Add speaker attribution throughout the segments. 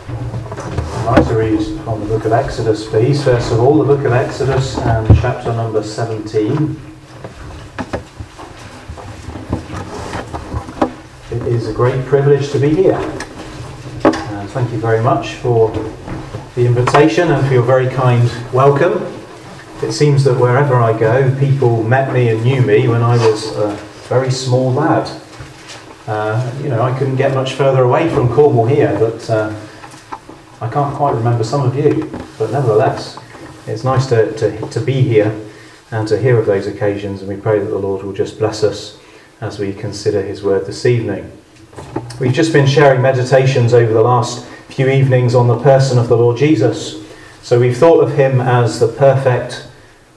Speaker 1: I'd like to read from the book of Exodus, please. First of all, the book of Exodus and chapter number 17. It is a great privilege to be here. And thank you very much for the invitation and for your very kind welcome. It seems that wherever I go, people met me and knew me when I was a very small lad. I couldn't get much further away from Cornwall here, but I can't quite remember some of you. But nevertheless, it's nice to be here and to hear of those occasions, and we pray that the Lord will just bless us as we consider his word this evening. We've just been sharing meditations over the last few evenings on the person of the Lord Jesus. So we've thought of him as the perfect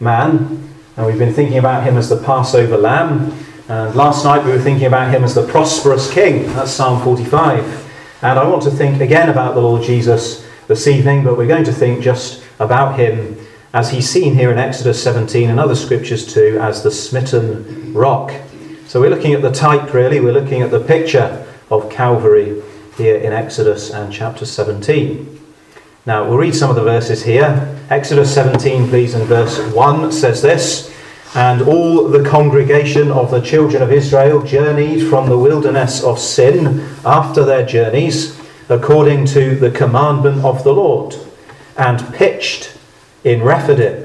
Speaker 1: man, and we've been thinking about him as the Passover lamb. And last night we were thinking about him as the prosperous king. That's Psalm 45. And I want to think again about the Lord Jesus this evening, but we're going to think just about him as he's seen here in Exodus 17 and other scriptures too as the smitten rock. So we're looking at the type, really. We're looking at the picture of Calvary here in Exodus and chapter 17. Now we'll read some of the verses here. Exodus 17, please, and verse 1 says this: "And all the congregation of the children of Israel journeyed from the wilderness of Sin after their journeys, according to the commandment of the Lord, and pitched in Rephidim.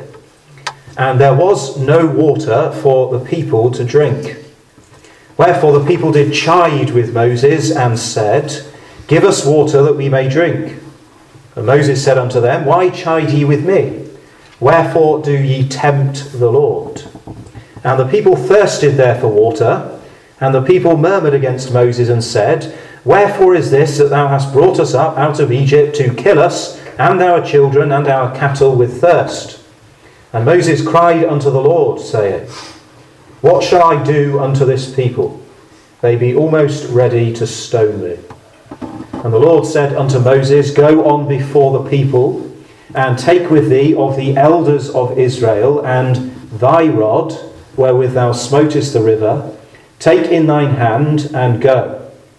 Speaker 1: And there was no water for the people to drink. Wherefore the people did chide with Moses, and said, Give us water that we may drink. And Moses said unto them, Why chide ye with me? Wherefore do ye tempt the Lord? And the people thirsted there for water, and the people murmured against Moses and said, Wherefore is this that thou hast brought us up out of Egypt to kill us and our children and our cattle with thirst? And Moses cried unto the Lord, saying, What shall I do unto this people? They be almost ready to stone me. And the Lord said unto Moses, Go on before the people, and take with thee of the elders of Israel, and thy rod, wherewith thou smotest the river, take in thine hand, and go.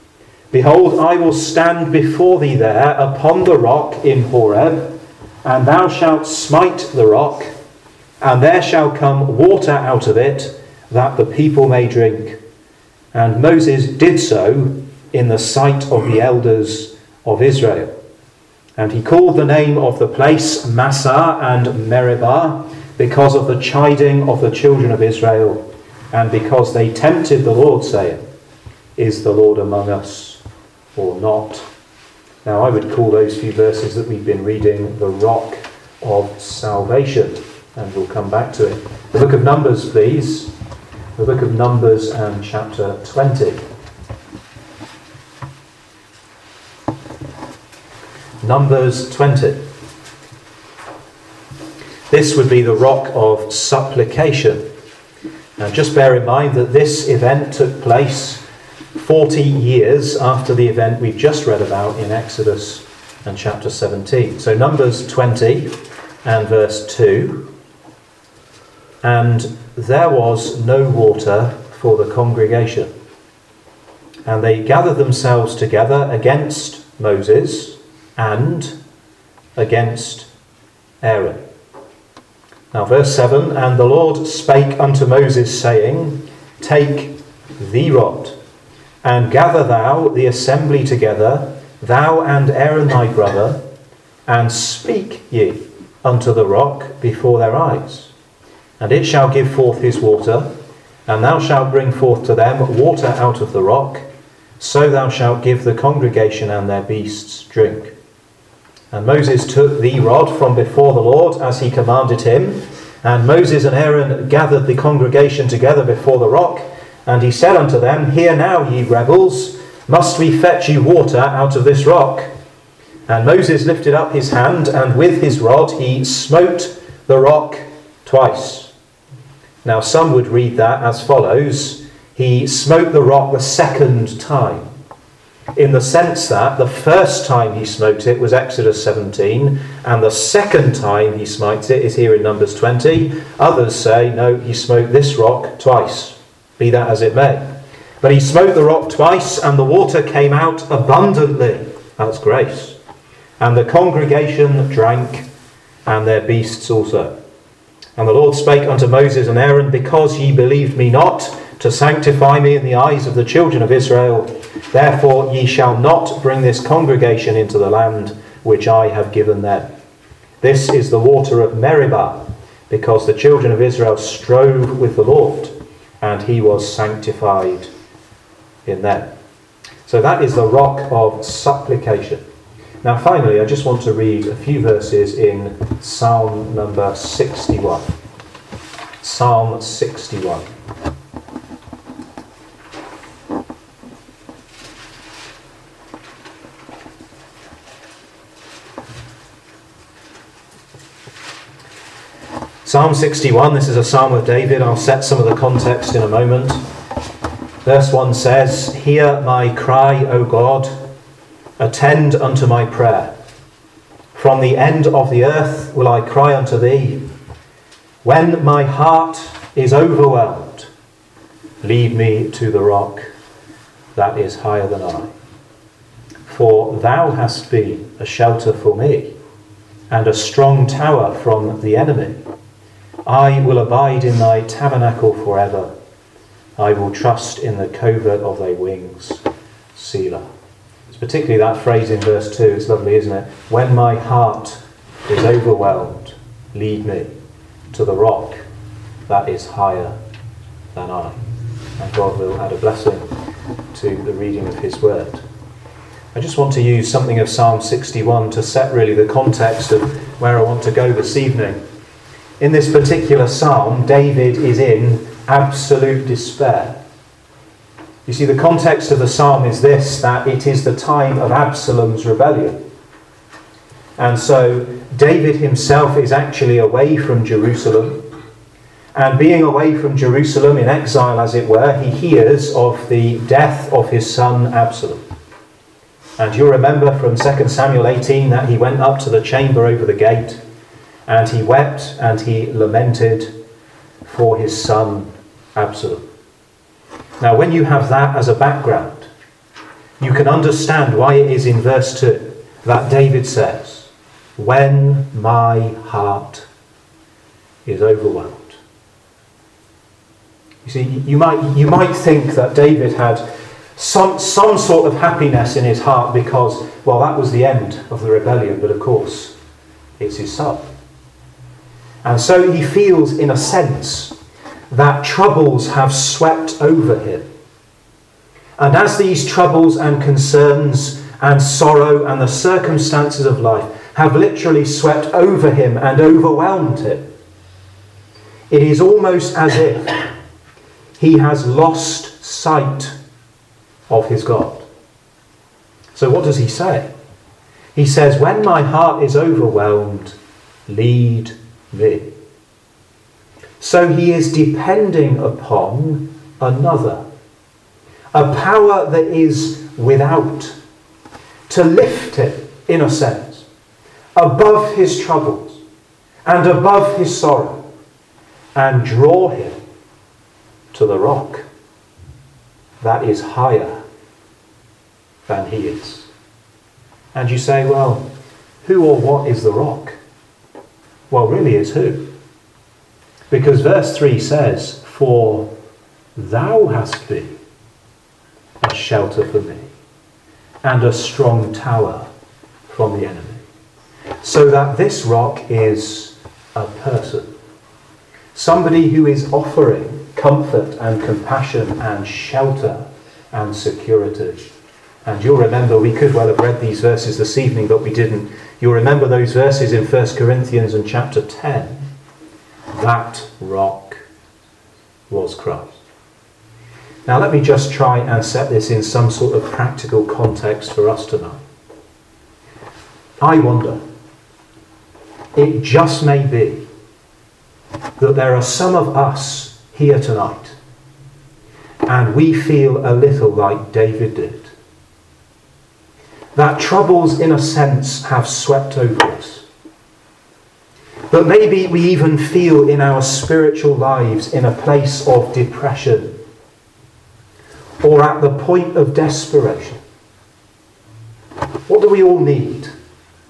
Speaker 1: Behold, I will stand before thee there upon the rock in Horeb, and thou shalt smite the rock, and there shall come water out of it, that the people may drink. And Moses did so in the sight of the elders of Israel. And he called the name of the place Massah and Meribah, because of the chiding of the children of Israel, and because they tempted the Lord, saying, Is the Lord among us or not? Now I would call those few verses that we've been reading the rock of salvation, and we'll come back to it. The book of Numbers, please. The book of Numbers and chapter 20. Numbers 20. This would be the rock of supplication. Now just bear in mind that this event took place 40 years after the event we've just read about in Exodus and chapter 17. So Numbers 20 and verse 2. And there was no water for the congregation. And they gathered themselves together against Moses and against Aaron. Now verse 7, And the Lord spake unto Moses, saying, Take the rod, and gather thou the assembly together, thou and Aaron thy brother, and speak ye unto the rock before their eyes. And it shall give forth his water, and thou shalt bring forth to them water out of the rock, so thou shalt give the congregation and their beasts drink. And Moses took the rod from before the Lord, as he commanded him. And Moses and Aaron gathered the congregation together before the rock. And he said unto them, Hear now, ye rebels, must we fetch you water out of this rock? And Moses lifted up his hand, and with his rod he smote the rock twice. Now some would read that as follows: He smote the rock the second time, in the sense that the first time he smote it was Exodus 17, and the second time he smites it is here in Numbers 20. Others say, no, he smote this rock twice. Be that as it may. But he smote the rock twice, and the water came out abundantly. That's grace. And the congregation drank, and their beasts also. And the Lord spake unto Moses and Aaron, because ye believed me not, to sanctify me in the eyes of the children of Israel, therefore ye shall not bring this congregation into the land which I have given them. This is the water of Meribah, because the children of Israel strove with the Lord, and he was sanctified in them. So that is the rock of supplication. Now finally, I just want to read a few verses in Psalm number 61. Psalm 61. Psalm 61, this is a psalm of David. I'll set some of the context in a moment. Verse 1 says, Hear my cry, O God, attend unto my prayer. From the end of the earth will I cry unto thee. When my heart is overwhelmed, lead me to the rock that is higher than I. For thou hast been a shelter for me, and a strong tower from the enemy. I will abide in thy tabernacle forever. I will trust in the covert of thy wings. Selah. It's particularly that phrase in verse 2. It's lovely, isn't it? When my heart is overwhelmed, lead me to the rock that is higher than I. And God will add a blessing to the reading of his word. I just want to use something of Psalm 61 to set really the context of where I want to go this evening. In this particular psalm, David is in absolute despair. You see, the context of the psalm is this, that it is the time of Absalom's rebellion. And so David himself is actually away from Jerusalem. And being away from Jerusalem, in exile as it were, he hears of the death of his son Absalom. And you'll remember from 2 Samuel 18 that he went up to the chamber over the gate, and he wept and he lamented for his son Absalom. Now, when you have that as a background, you can understand why it is in verse 2 that David says, when my heart is overwhelmed. You see, you might think that David had some sort of happiness in his heart because, well, that was the end of the rebellion, but of course, it's his son. And so he feels, in a sense, that troubles have swept over him. And as these troubles and concerns and sorrow and the circumstances of life have literally swept over him and overwhelmed him, it is almost as if he has lost sight of his God. So what does he say? He says, when my heart is overwhelmed, lead me. So he is depending upon another, a power that is without, to lift him, in a sense, above his troubles and above his sorrow, and draw him to the rock that is higher than he is. And you say, well, who or what is the rock? Well, really, it's who? Because verse 3 says, for thou hast been a shelter for me, and a strong tower from the enemy. So that this rock is a person. Somebody who is offering comfort and compassion and shelter and security. And you'll remember, we could well have read these verses this evening, but we didn't. You'll remember those verses in 1 Corinthians and chapter 10. That rock was Christ. Now let me just try and set this in some sort of practical context for us tonight. I wonder, it just may be that there are some of us here tonight, and we feel a little like David did. That troubles, in a sense, have swept over us. But maybe we even feel in our spiritual lives in a place of depression or at the point of desperation. What do we all need?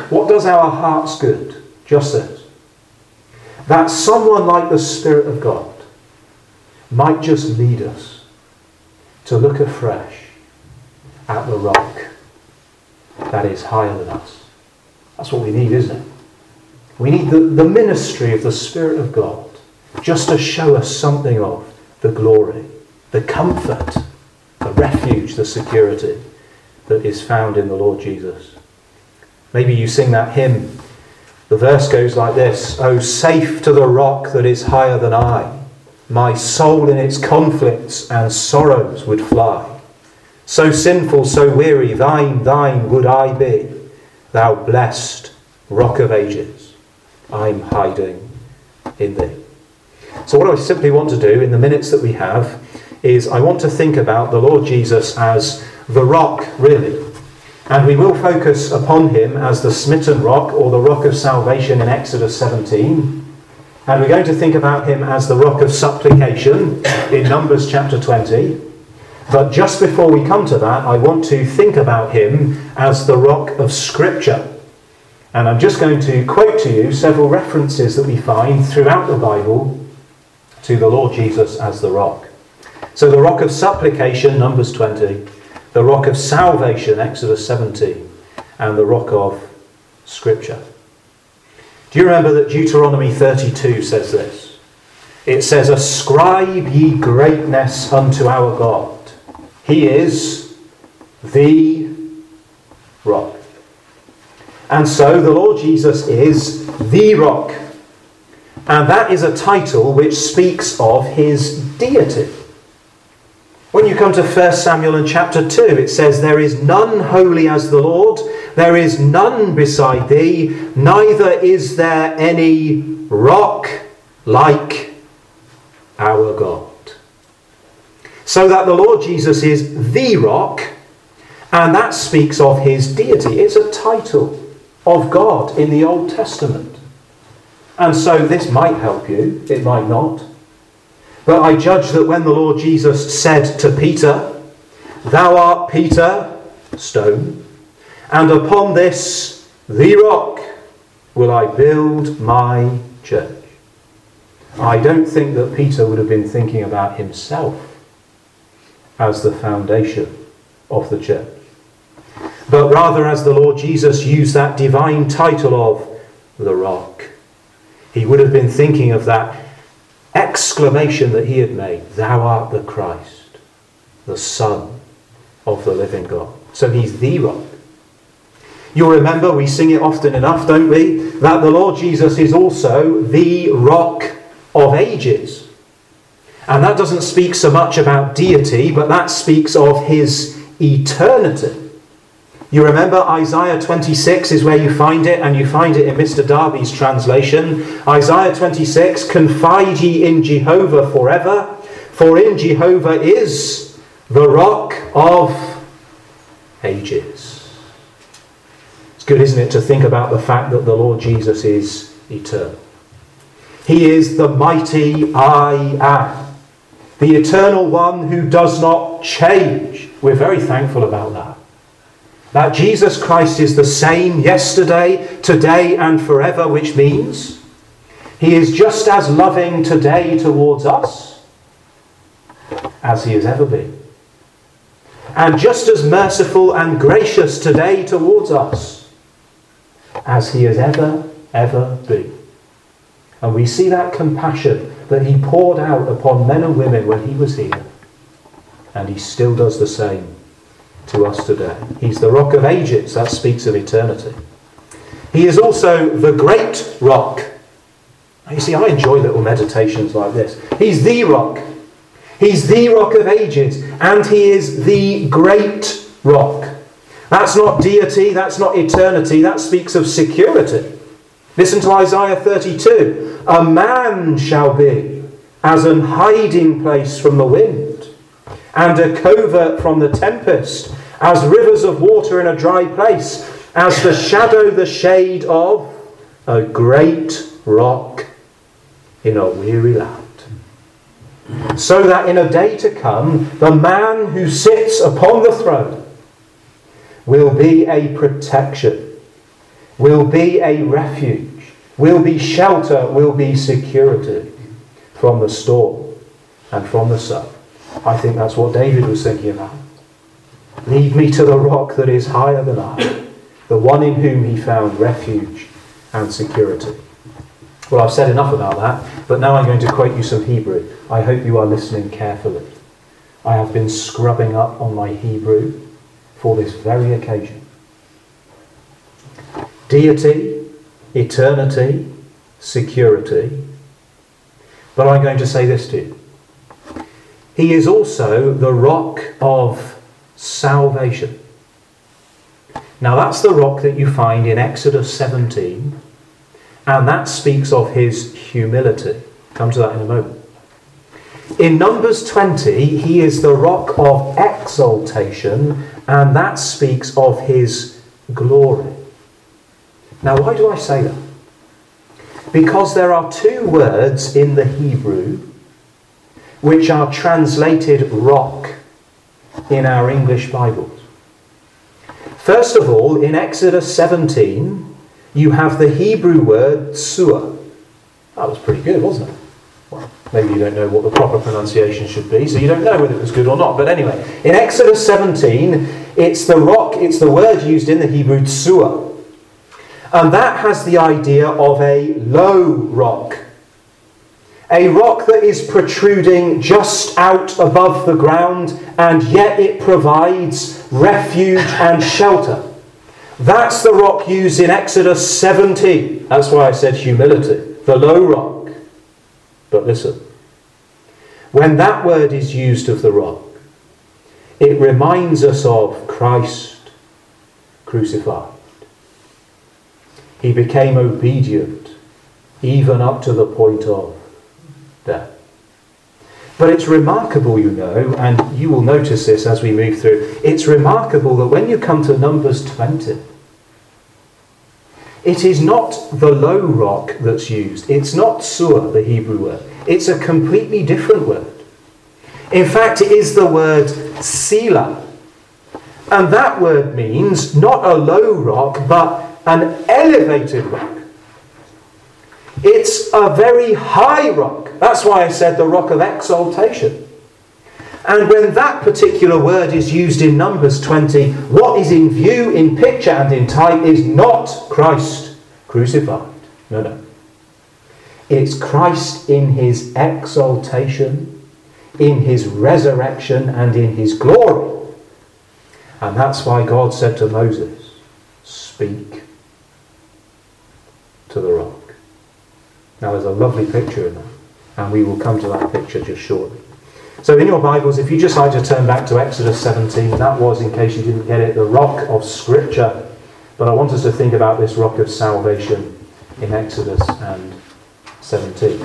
Speaker 1: What does our hearts good? Just this. That someone like the Spirit of God might just lead us to look afresh at the rock that is higher than us. That's what we need, isn't it? We need the ministry of the Spirit of God just to show us something of the glory, the comfort, the refuge, the security that is found in the Lord Jesus. Maybe you sing that hymn. The verse goes like this: "Oh, safe to the rock that is higher than I, my soul in its conflicts and sorrows would fly. So sinful, so weary, thine would I be, thou blessed rock of ages, I'm hiding in thee." So what I simply want to do in the minutes that we have is I want to think about the Lord Jesus as the rock, really. And we will focus upon him as the smitten rock, or the rock of salvation in Exodus 17. And we're going to think about him as the rock of supplication in Numbers chapter 20. But just before we come to that, I want to think about him as the rock of Scripture. And I'm just going to quote to you several references that we find throughout the Bible to the Lord Jesus as the rock. So the rock of supplication, Numbers 20. The rock of salvation, Exodus 17. And the rock of Scripture. Do you remember that Deuteronomy 32 says this? It says, "Ascribe ye greatness unto our God. He is the rock." And so the Lord Jesus is the rock. And that is a title which speaks of his deity. When you come to 1 Samuel in chapter 2, it says, "There is none holy as the Lord, there is none beside thee, neither is there any rock like our God." So that the Lord Jesus is the rock, and that speaks of his deity. It's a title of God in the Old Testament. And so this might help you, it might not. But I judge that when the Lord Jesus said to Peter, "Thou art Peter, stone, and upon this, the rock, will I build my church," I don't think that Peter would have been thinking about himself as the foundation of the church, but rather as the Lord Jesus used that divine title of the rock. He would have been thinking of that exclamation that he had made, "Thou art the Christ, the Son of the living God." So he's the rock. You'll remember, we sing it often enough, don't we, that the Lord Jesus is also the rock of ages. And that doesn't speak so much about deity, but that speaks of his eternity. You remember Isaiah 26 is where you find it, and you find it in Mr. Darby's translation. Isaiah 26, "Confide ye in Jehovah forever, for in Jehovah is the rock of ages." It's good, isn't it, to think about the fact that the Lord Jesus is eternal. He is the mighty I am, the eternal one who does not change. We're very thankful about that. That Jesus Christ is the same yesterday, today and forever, which means he is just as loving today towards us as he has ever been. And just as merciful and gracious today towards us as he has ever been. And we see that compassion that he poured out upon men and women when he was here. And he still does the same to us today. He's the rock of ages. That speaks of eternity. He is also the great rock. You see, I enjoy little meditations like this. He's the rock. He's the rock of ages. And he is the great rock. That's not deity. That's not eternity. That speaks of security. Listen to Isaiah 32. "A man shall be as an hiding place from the wind, and a covert from the tempest, as rivers of water in a dry place, as the shadow, the shade of a great rock in a weary land." So that in a day to come, the man who sits upon the throne will be a protection will be a refuge, will be shelter, will be security from the storm and from the sun. I think that's what David was thinking about. Lead me to the rock that is higher than I, the one in whom he found refuge and security. Well, I've said enough about that, but now I'm going to quote you some Hebrew. I hope you are listening carefully. I have been scrubbing up on my Hebrew for this very occasion. Deity, eternity, security. But I'm going to say this to you. He is also the rock of salvation. Now that's the rock that you find in Exodus 17, and that speaks of his humility. Come to that in a moment. In Numbers 20, he is the rock of exaltation, and that speaks of his glory. Now, why do I say that? Because there are two words in the Hebrew which are translated rock in our English Bibles. First of all, in Exodus 17, you have the Hebrew word tsua. That was pretty good, wasn't it? Well, maybe you don't know what the proper pronunciation should be, so you don't know whether it was good or not. But anyway, in Exodus 17, it's the rock, it's the word used in the Hebrew tsua. And that has the idea of a low rock. A rock that is protruding just out above the ground, and yet it provides refuge and shelter. That's the rock used in Exodus 17. That's why I said humility, the low rock. But listen, when that word is used of the rock, it reminds us of Christ crucified. He became obedient, even up to the point of death. But it's remarkable, you know, and you will notice this as we move through, it's remarkable that when you come to Numbers 20, it is not the low rock that's used. It's not tsua, the Hebrew word. It's a completely different word. In fact, it is the word sila. And that word means not a low rock, but an elevated rock. It's a very high rock. That's why I said the rock of exaltation. And when that particular word is used in Numbers 20, what is in view, in picture and in type is not Christ crucified. No. It's Christ in his exaltation, in his resurrection and in his glory. And that's why God said to Moses, speak to the rock. Now there's a lovely picture in that, and we will come to that picture just shortly. So in your Bibles, if you just like to turn back to Exodus 17, that was, in case you didn't get it, the rock of Scripture. But I want us to think about this rock of salvation in Exodus and 17.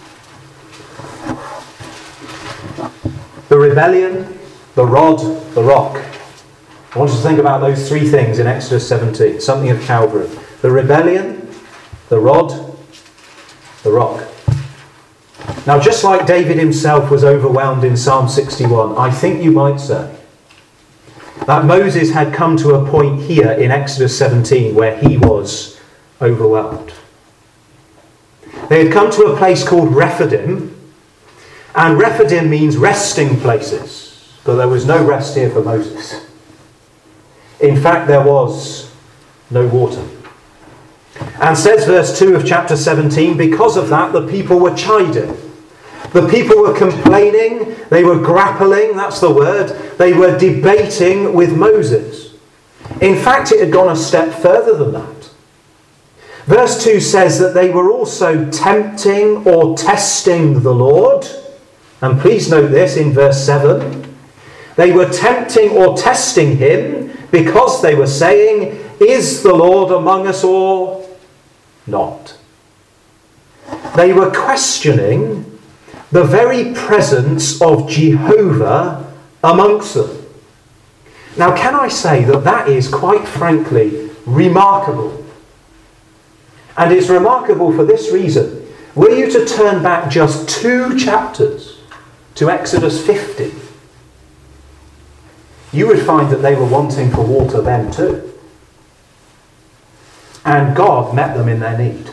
Speaker 1: The rebellion, the rod, the rock. I want us to think about those three things in Exodus 17, something of Calvary. The rebellion, the rod, the rock. Now, just like David himself was overwhelmed in Psalm 61, I think you might say that Moses had come to a point here in Exodus 17 where he was overwhelmed. They had come to a place called Rephidim, and Rephidim means resting places, but there was no rest here for Moses. In fact, there was no water. And says verse 2 of chapter 17, because of that, the people were chiding. The people were complaining, they were grappling, that's the word. They were debating with Moses. In fact, it had gone a step further than that. Verse 2 says that they were also tempting or testing the Lord. And please note this in verse 7. They were tempting or testing him because they were saying, is the Lord among us or not? They were questioning the very presence of Jehovah amongst them. Now, can I say that that is quite frankly remarkable? And it's remarkable for this reason. Were you to turn back just 2 chapters to Exodus 50, you would find that they were wanting for water then too. And God met them in their need.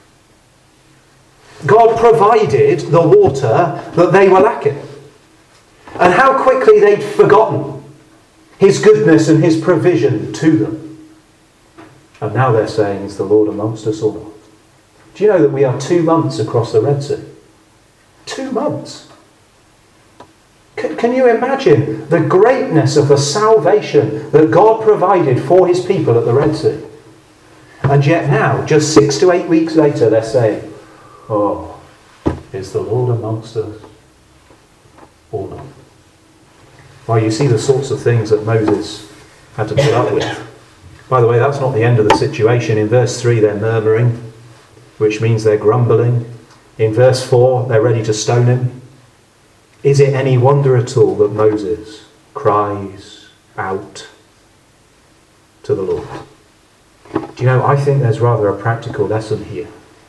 Speaker 1: God provided the water that they were lacking. And how quickly they'd forgotten his goodness and his provision to them. And now they're saying, is the Lord amongst us or not? Do you know that we are 2 months across the Red Sea? 2 months. Can you imagine the greatness of the salvation that God provided for his people at the Red Sea? And yet now, just 6 to 8 weeks later, they're saying, oh, is the Lord amongst us or not? Well, you see the sorts of things that Moses had to put up with. By the way, that's not the end of the situation. In verse 3, they're murmuring, which means they're grumbling. In verse 4, they're ready to stone him. Is it any wonder at all that Moses cries out to the Lord? Do you know, I think there's rather a practical lesson here.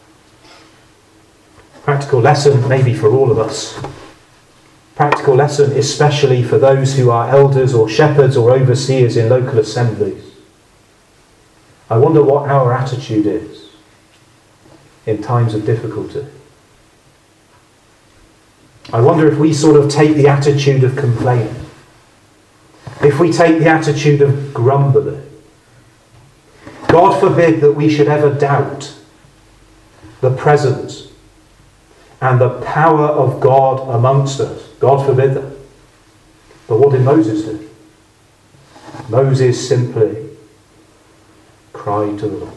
Speaker 1: Practical lesson maybe for all of us. Practical lesson especially for those who are elders or shepherds or overseers in local assemblies. I wonder what our attitude is in times of difficulty. I wonder if we sort of take the attitude of complaining. If we take the attitude of grumbling. God forbid that we should ever doubt the presence and the power of God amongst us. God forbid that. But what did Moses do? Moses simply cried to the Lord.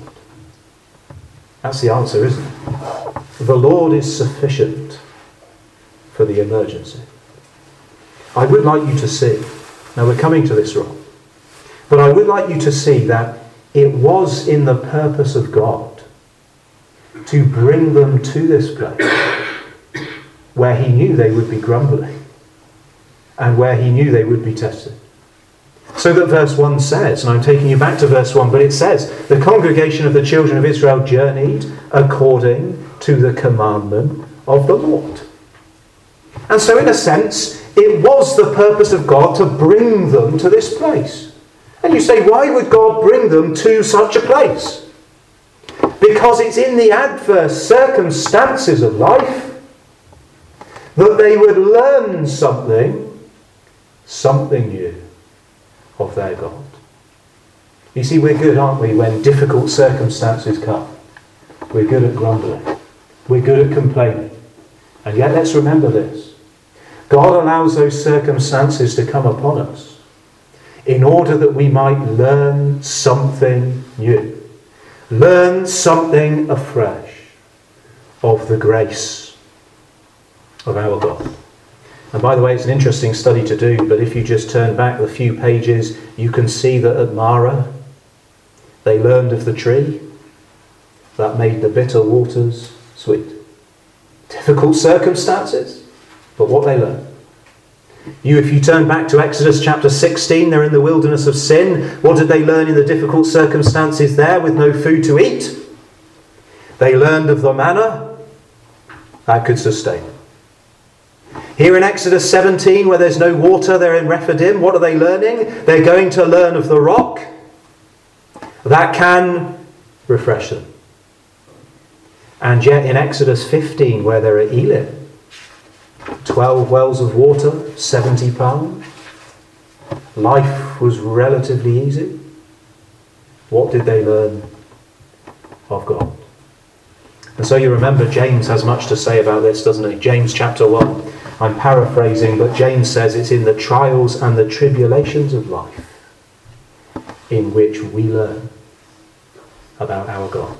Speaker 1: That's the answer, isn't it? The Lord is sufficient for the emergency. I would like you to see, now we're coming to this, Rob, but I would like you to see that it was in the purpose of God to bring them to this place where he knew they would be grumbling and where he knew they would be tested. So that verse 1 says, and I'm taking you back to verse 1, but it says, the congregation of the children of Israel journeyed according to the commandment of the Lord. And so in a sense, it was the purpose of God to bring them to this place. And you say, why would God bring them to such a place? Because it's in the adverse circumstances of life that they would learn something new of their God. You see, we're good, aren't we, when difficult circumstances come? We're good at grumbling. We're good at complaining. And yet let's remember this. God allows those circumstances to come upon us in order that we might learn something new. Learn something afresh of the grace of our God. And by the way, it's an interesting study to do, but if you just turn back a few pages, you can see that at Marah, they learned of the tree that made the bitter waters sweet. Difficult circumstances, but what they learned. If you turn back to Exodus chapter 16, they're in the wilderness of sin. What did they learn in the difficult circumstances there with no food to eat? They learned of the manna that could sustain them. Here in Exodus 17, where there's no water, they're in Rephidim. What are they learning? They're going to learn of the rock that can refresh them. And yet in Exodus 15, where they're at Elim, 12 wells of water, 70 pounds. Life was relatively easy. What did they learn of God? And so you remember James has much to say about this, doesn't he? James chapter 1. I'm paraphrasing, but James says it's in the trials and the tribulations of life in which we learn about our God.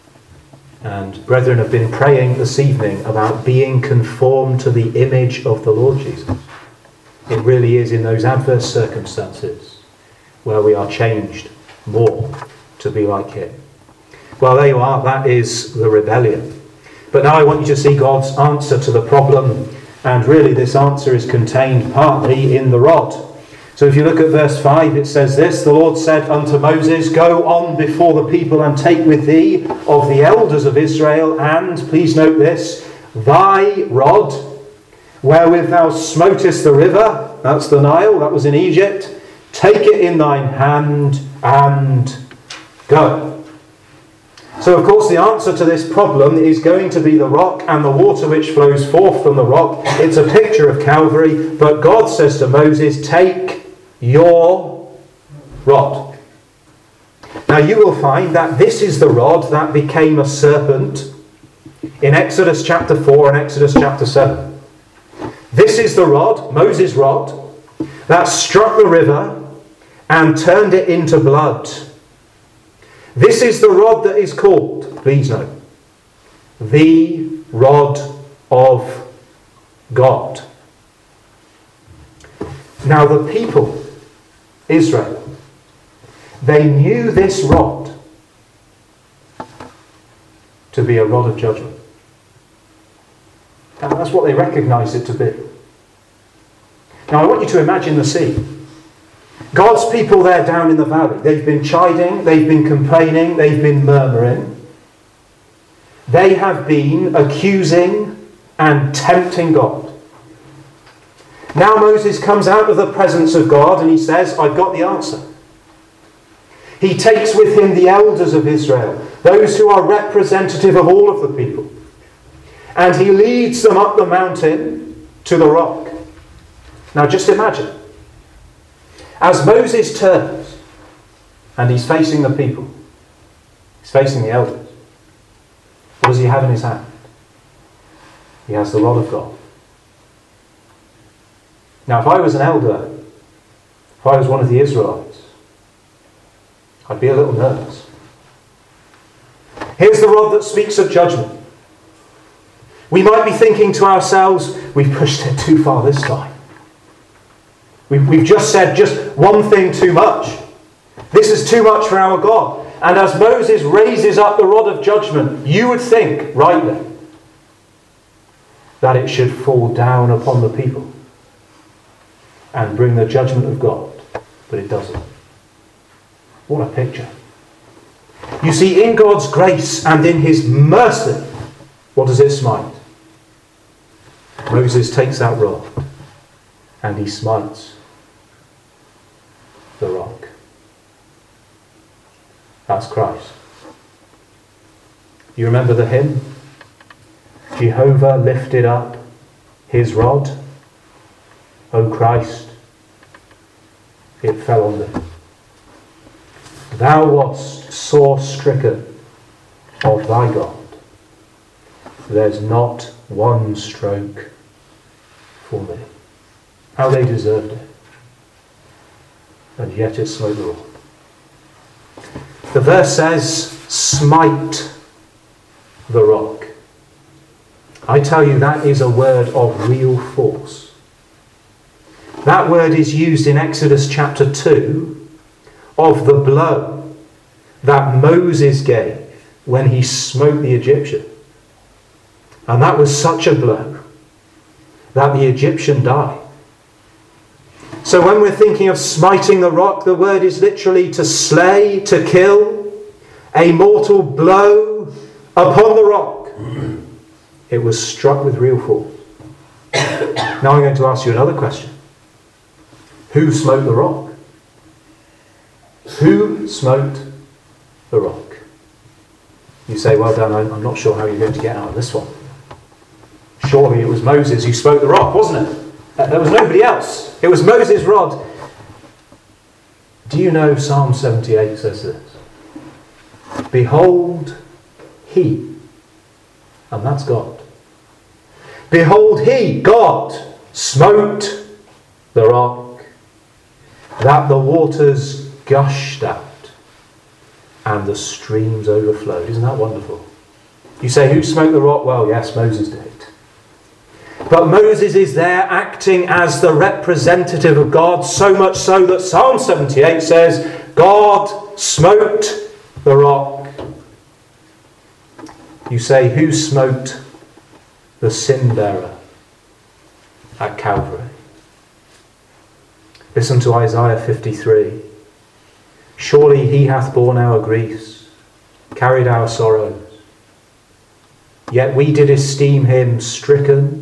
Speaker 1: And brethren have been praying this evening about being conformed to the image of the Lord Jesus. It really is in those adverse circumstances where we are changed more to be like him. Well, there you are. That is the rebellion. But now I want you to see God's answer to the problem. And really this answer is contained partly in the rod. So if you look at verse 5, it says this, the Lord said unto Moses, go on before the people and take with thee of the elders of Israel, and, please note this, thy rod, wherewith thou smotest the river, that's the Nile, that was in Egypt, take it in thine hand and go. So, of course, the answer to this problem is going to be the rock and the water which flows forth from the rock. It's a picture of Calvary, but God says to Moses, take your rod. Now, you will find that this is the rod that became a serpent in Exodus chapter 4 and Exodus chapter 7. This is the rod, Moses' rod, that struck the river and turned it into blood. This is the rod that is called, please note, the rod of God. Now the people, Israel, they knew this rod to be a rod of judgment. And that's what they recognized it to be. Now I want you to imagine the scene. God's people there down in the valley. They've been chiding, they've been complaining, they've been murmuring. They have been accusing and tempting God. Now Moses comes out of the presence of God and he says, I've got the answer. He takes with him the elders of Israel, those who are representative of all of the people. And he leads them up the mountain to the rock. Now just imagine. As Moses turns and he's facing the people, he's facing the elders, what does he have in his hand? He has the rod of God. Now if I was an elder, if I was one of the Israelites, I'd be a little nervous. Here's the rod that speaks of judgment. We might be thinking to ourselves, we've pushed it too far this time. We've just said just one thing too much. This is too much for our God. And as Moses raises up the rod of judgment, you would think, rightly, that it should fall down upon the people and bring the judgment of God. But it doesn't. What a picture. You see, in God's grace and in his mercy, what does it smite? Moses takes that rod and he smites the rock. That's Christ. You remember the hymn? Jehovah lifted up his rod. O Christ, it fell on thee. Thou wast sore stricken of thy God. There's not one stroke for me. How they deserved it. And yet it smote the rock. The verse says, smite the rock. I tell you, that is a word of real force. That word is used in Exodus chapter 2 of the blow that Moses gave when he smote the Egyptian. And that was such a blow that the Egyptian died. So when we're thinking of smiting the rock, the word is literally to slay, to kill, a mortal blow upon the rock. It was struck with real force. Now I'm going to ask you another question. Who smote the rock? Who smote the rock? You say, well, Dan, I'm not sure how you're going to get out of this one. Surely it was Moses who smote the rock, wasn't it? There was nobody else. It was Moses' rod. Do you know Psalm 78 says this? Behold, he, and that's God. Behold, he, God, smote the rock, that the waters gushed out and the streams overflowed. Isn't that wonderful? You say, who smote the rock? Well, yes, Moses did. But Moses is there acting as the representative of God, so much so that Psalm 78 says, God smote the rock. You say, who smote the sin bearer at Calvary? Listen to Isaiah 53. Surely he hath borne our griefs, carried our sorrows. Yet we did esteem him stricken,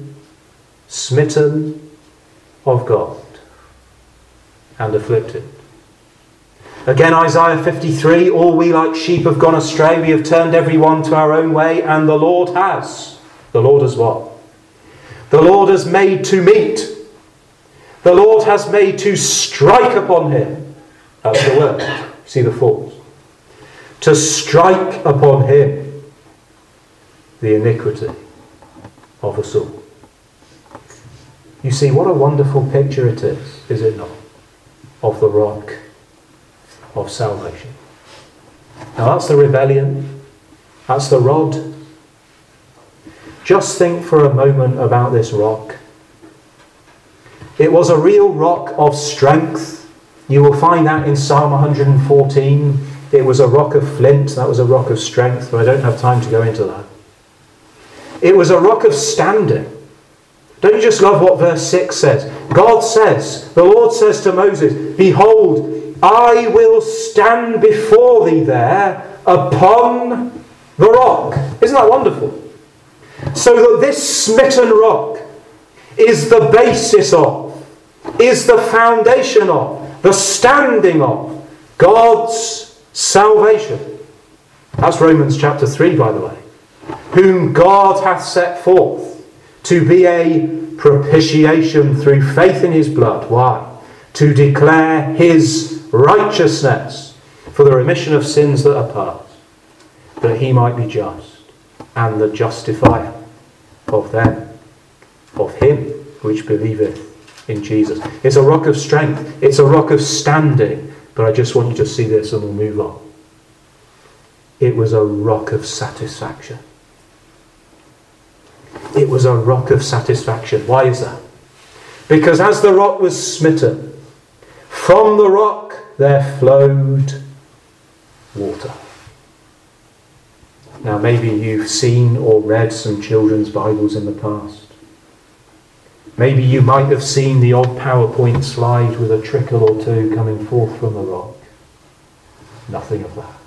Speaker 1: smitten of God, and afflicted. Again, Isaiah 53, all we like sheep have gone astray, we have turned every one to our own way, and the Lord has. The Lord has what? The Lord has made to meet. The Lord has made to strike upon him. That's the word. See the force. To strike upon him the iniquity of us all. You see, what a wonderful picture it is it not? Of the rock of salvation. Now that's the rebellion. That's the rod. Just think for a moment about this rock. It was a real rock of strength. You will find that in Psalm 114. It was a rock of flint. That was a rock of strength. But I don't have time to go into that. It was a rock of standing. Don't you just love what verse 6 says? God says, the Lord says to Moses, behold, I will stand before thee there upon the rock. Isn't that wonderful? So that this smitten rock is the basis of, is the foundation of, the standing of God's salvation. That's Romans chapter 3, by the way. Whom God hath set forth to be a propitiation through faith in his blood. Why? To declare his righteousness for the remission of sins that are past, that he might be just and the justifier of them, of him which believeth in Jesus. It's a rock of strength. It's a rock of standing. But I just want you to see this and we'll move on. It was a rock of satisfaction. It was a rock of satisfaction. Why is that? Because as the rock was smitten, from the rock there flowed water. Now maybe you've seen or read some children's Bibles in the past. Maybe you might have seen the odd PowerPoint slide with a trickle or two coming forth from the rock. Nothing of that.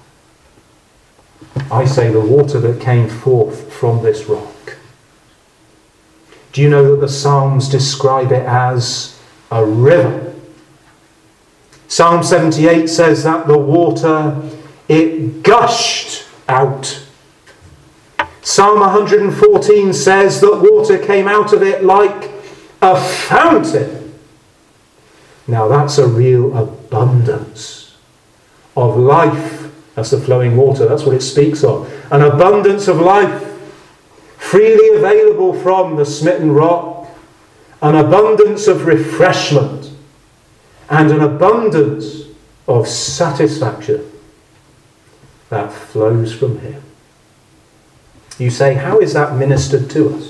Speaker 1: I say the water that came forth from this rock. Do you know that the Psalms describe it as a river? Psalm 78 says that the water, it gushed out. Psalm 114 says that water came out of it like a fountain. Now that's a real abundance of life. That's the flowing water. That's what it speaks of. An abundance of life freely available from the smitten rock. An abundance of refreshment. And an abundance of satisfaction that flows from him. You say, how is that ministered to us?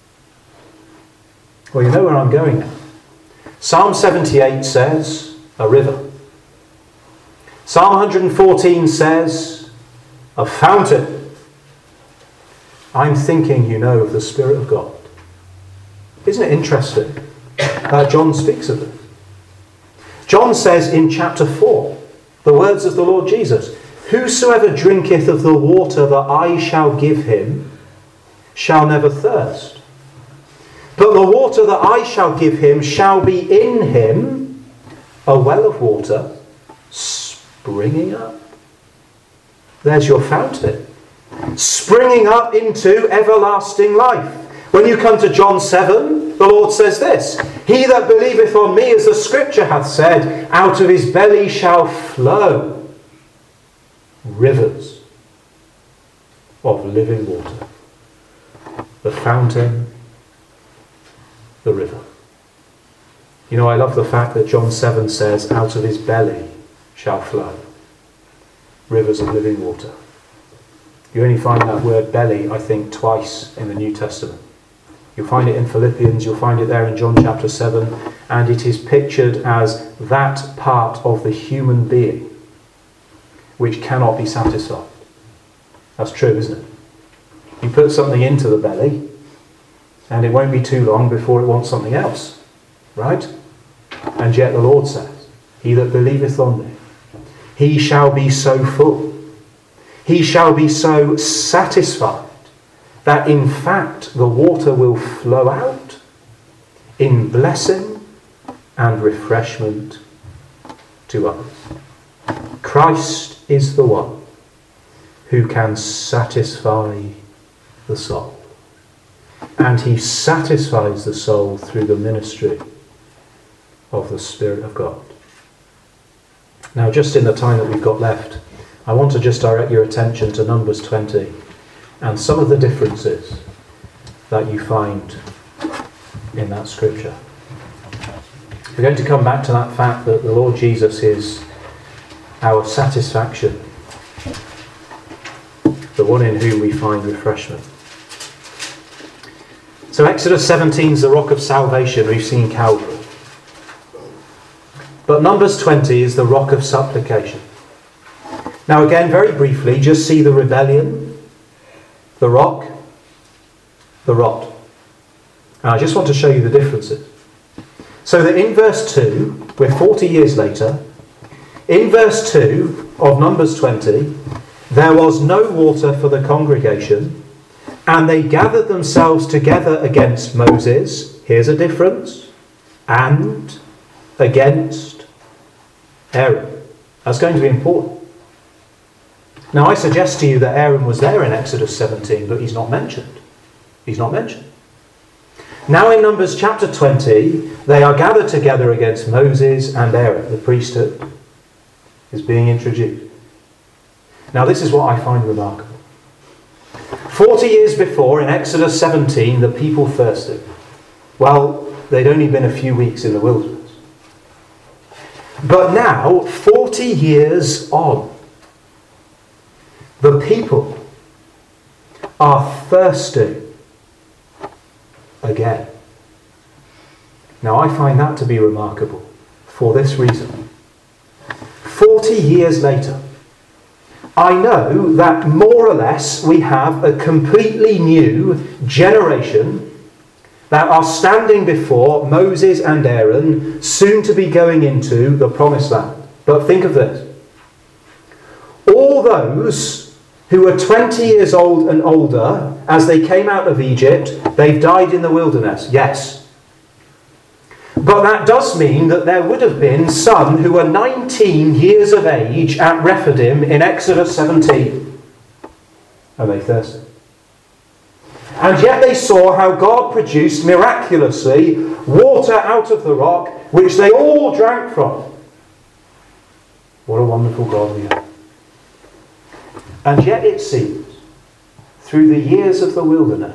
Speaker 1: Well, you know where I'm going now. Psalm 78 says, a river. Psalm 114 says, a fountain. I'm thinking, you know, of the Spirit of God. Isn't it interesting that John speaks of it? John says in chapter 4, the words of the Lord Jesus, whosoever drinketh of the water that I shall give him shall never thirst. But the water that I shall give him shall be in him a well of water springing up. There's your fountain. Springing up into everlasting life. When you come to John 7, the Lord says this, he that believeth on me, as the scripture hath said, out of his belly shall flow rivers of living water. The fountain, the river. You know, I love the fact that John 7 says, out of his belly shall flow rivers of living water. You only find that word belly, I think, twice in the New Testament. You'll find it in Philippians, you'll find it there in John chapter 7, and it is pictured as that part of the human being which cannot be satisfied. That's true, isn't it? You put something into the belly, and it won't be too long before it wants something else, right? And yet the Lord says, he that believeth on me, he shall be so full, he shall be so satisfied, that in fact the water will flow out in blessing and refreshment to others. Christ is the one who can satisfy the soul. And he satisfies the soul through the ministry of the Spirit of God. Now, just in the time that we've got left, I want to just direct your attention to Numbers 20 and some of the differences that you find in that scripture. We're going to come back to that fact that the Lord Jesus is our satisfaction, the one in whom we find refreshment. So Exodus 17 is the rock of salvation. We've seen Calvary. But Numbers 20 is the rock of supplication. Now again, very briefly, just see the rebellion, the rock, the rod. And I just want to show you the differences. So that in verse 2, we're 40 years later, in verse 2 of Numbers 20, there was no water for the congregation, and they gathered themselves together against Moses. Here's a difference. And against Aaron. That's going to be important. Now I suggest to you that Aaron was there in Exodus 17, but he's not mentioned. He's not mentioned. Now in Numbers chapter 20, they are gathered together against Moses and Aaron. The priesthood is being introduced. Now this is what I find remarkable. 40 years before, in Exodus 17, the people thirsted. Well, they'd only been a few weeks in the wilderness. But now, 40 years on, the people are thirsty again. Now I find that to be remarkable for this reason. 40 years later, I know that more or less we have a completely new generation that are standing before Moses and Aaron, soon to be going into the promised land. But think of this. All those who were 20 years old and older as they came out of Egypt, they've died in the wilderness. Yes. But that does mean that there would have been some who were 19 years of age at Rephidim in Exodus 17. And they thirsted. And yet they saw how God produced miraculously water out of the rock, which they all drank from. What a wonderful God we have. And yet it seems, through the years of the wilderness,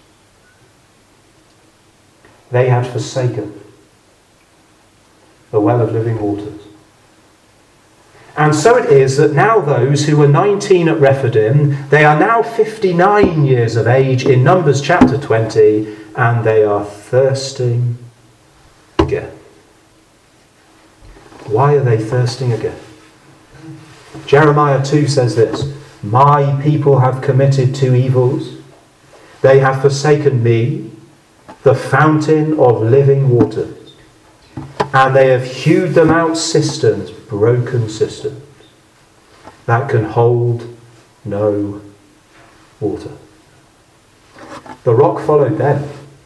Speaker 1: they had forsaken the well of living waters. And so it is that now those who were 19 at Rephidim, they are now 59 years of age in Numbers chapter 20, and they are thirsting again. Why are they thirsting again? Jeremiah 2 says this, "My people have committed two evils. They have forsaken me, the fountain of living waters, and they have hewed them out cisterns, broken cisterns, that can hold no water." The rock followed them,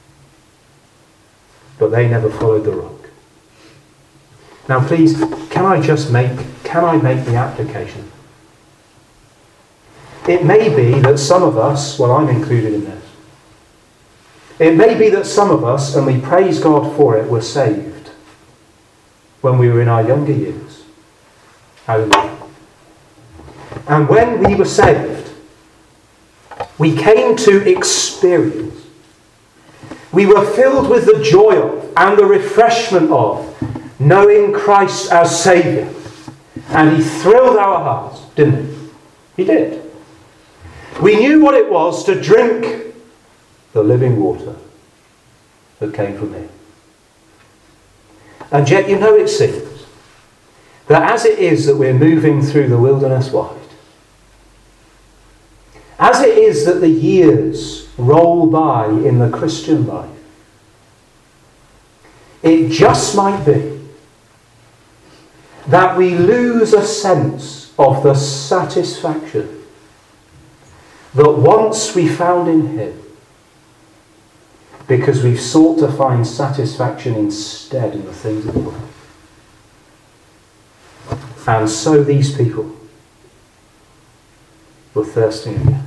Speaker 1: but they never followed the rock. Now please, can I make the application? It may be that some of us, well, I'm included in this, it may be that some of us, and we praise God for it, were saved when we were in our younger years. Hallelujah. And when we were saved, we came to experience, we were filled with the joy of and the refreshment of knowing Christ as Saviour. And he thrilled our hearts, didn't he? He did. We knew what it was to drink the living water that came from him. And yet, it seems that as it is that we're moving through the wilderness wide, as it is that the years roll by in the Christian life, it just might be that we lose a sense of the satisfaction that once we found in him, because we've sought to find satisfaction instead in the things of the world. And so these people were thirsting again.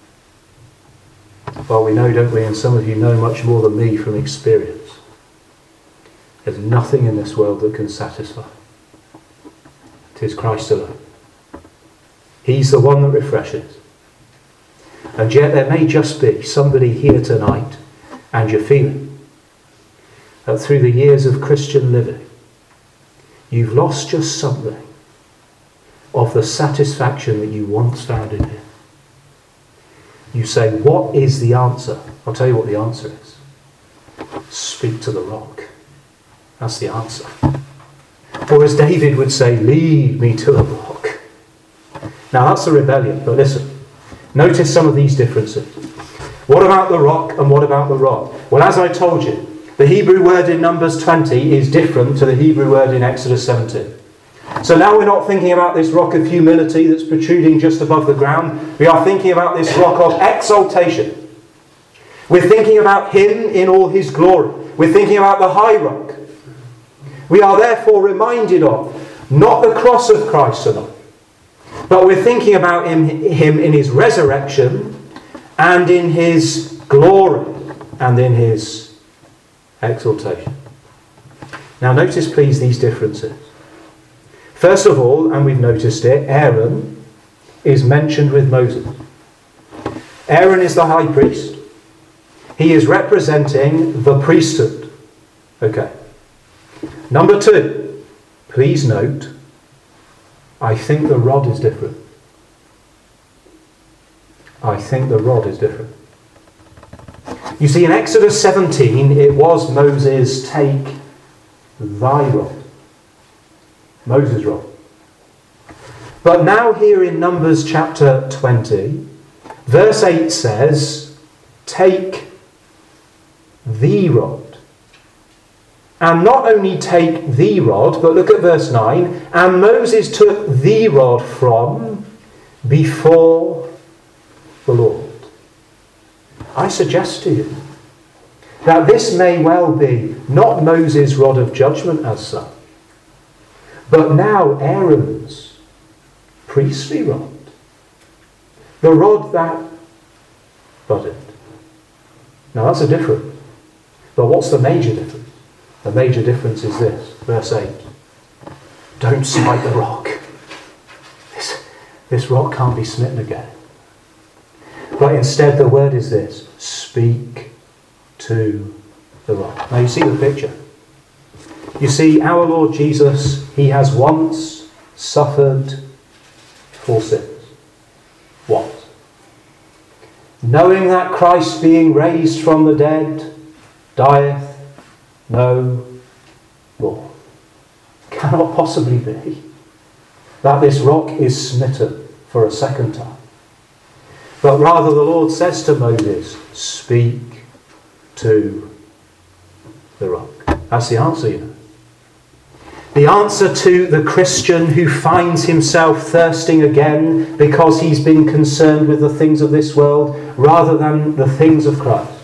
Speaker 1: Well, we know, don't we, and some of you know much more than me from experience, there's nothing in this world that can satisfy. It is Christ alone. He's the one that refreshes. And yet there may just be somebody here tonight, and you're feeling that through the years of Christian living, you've lost just something of the satisfaction that you once found in Him. You say, what is the answer? I'll tell you what the answer is. Speak to the rock. That's the answer. Or as David would say, lead me to the rock. Now that's a rebellion, but listen. Notice some of these differences. What about the rock and what about the rod? Well, as I told you, the Hebrew word in Numbers 20 is different to the Hebrew word in Exodus 17. So now we're not thinking about this rock of humility that's protruding just above the ground. We are thinking about this rock of exaltation. We're thinking about Him in all His glory. We're thinking about the high rock. We are therefore reminded of not the cross of Christ alone, but we're thinking about Him in His resurrection and in His glory and in His exaltation. Now notice please these differences. First of all, and we've noticed it, Aaron is mentioned with Moses. Aaron is the high priest. He is representing the priesthood. Okay. Number two, please note, I think the rod is different. I think the rod is different. You see, in Exodus 17, it was Moses, take thy rod. Moses' rod. But now here in Numbers chapter 20, verse 8 says, take the rod. And not only take the rod, but look at verse 9, and Moses took the rod from before the Lord. I suggest to you that this may well be not Moses' rod of judgment as such, but now Aaron's priestly rod. The rod that budded. Now that's a difference. But what's the major difference? The major difference is this. Verse 8. Don't smite the rock. This rock can't be smitten again. But instead the word is this. Speak to the rock. Now you see the picture. You see, our Lord Jesus, He has once suffered for sins. What? Knowing that Christ being raised from the dead dieth no more. Cannot possibly be that this rock is smitten for a second time. But rather the Lord says to Moses, speak to the rock. That's the answer, you know. The answer to the Christian who finds himself thirsting again because he's been concerned with the things of this world rather than the things of Christ.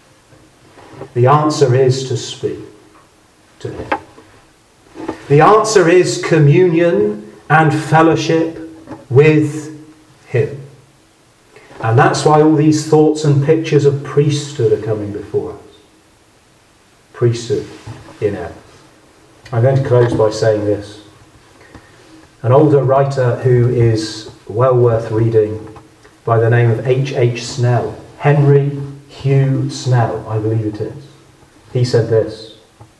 Speaker 1: The answer is to speak to Him. The answer is communion and fellowship with Him. And that's why all these thoughts and pictures of priesthood are coming before us. Priesthood in heaven. I'm going to close by saying this. An older writer who is well worth reading by the name of H.H. Snell, Henry Hugh Snell, I believe it is. He said this: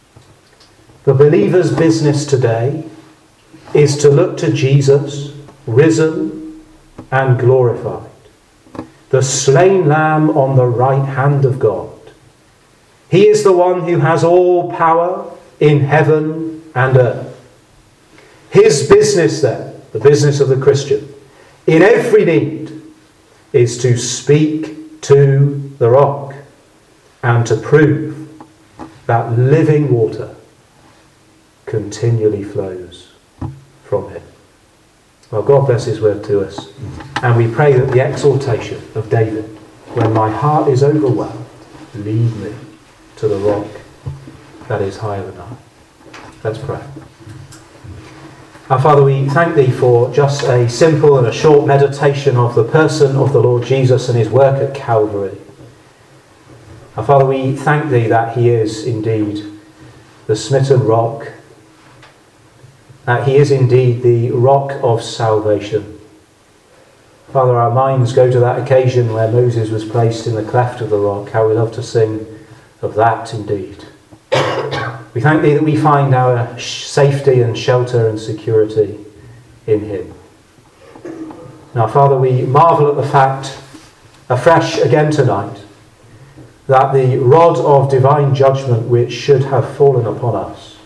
Speaker 1: the believer's business today is to look to Jesus, risen and glorified, the slain Lamb on the right hand of God. He is the one who has all power in heaven and earth. His business then, the business of the Christian, in every need, is to speak to the rock and to prove that living water continually flows from Him. Well, God bless His word to us. And we pray that the exaltation of David, when my heart is overwhelmed, lead me to the rock that is higher than I. Let's pray. Our Father, we thank thee for just a simple and a short meditation of the person of the Lord Jesus and his work at Calvary. Our Father, we thank thee that he is indeed the smitten rock, that he is indeed the rock of salvation. Father, our minds go to that occasion where Moses was placed in the cleft of the rock. How we love to sing of that indeed. We thank thee that we find our safety and shelter and security in him. Now, Father, we marvel at the fact, afresh again tonight, that the rod of divine judgment which should have fallen upon us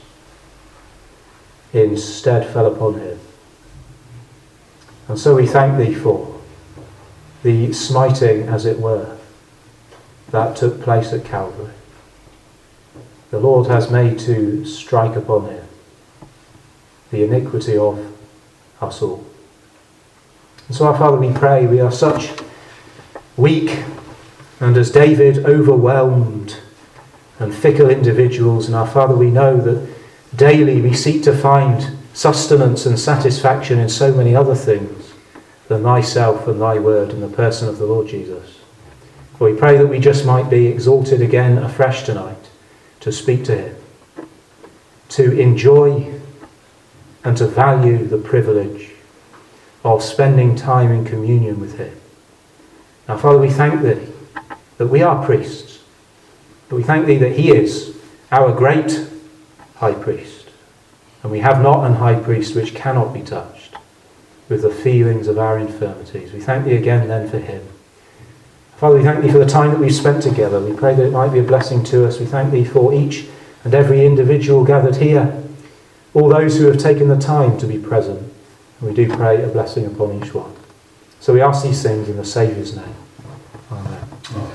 Speaker 1: instead fell upon him. And so we thank thee for the smiting, as it were, that took place at Calvary. The Lord has made to strike upon him the iniquity of us all. And so, our Father, we pray, we are such weak and, as David, overwhelmed and fickle individuals. And our Father, we know that daily we seek to find sustenance and satisfaction in so many other things than thyself and thy word and the person of the Lord Jesus. For we pray that we just might be exalted again afresh tonight to speak to him, to enjoy and to value the privilege of spending time in communion with him. Now, Father, we thank thee that we are priests, but we thank thee that he is our great high priest, and we have not an high priest which cannot be touched with the feelings of our infirmities. We thank thee again then for him. Father, we thank thee for the time that we've spent together. We pray that it might be a blessing to us. We thank thee for each and every individual gathered here, all those who have taken the time to be present. And we do pray a blessing upon each one. So we ask these things in the Saviour's name.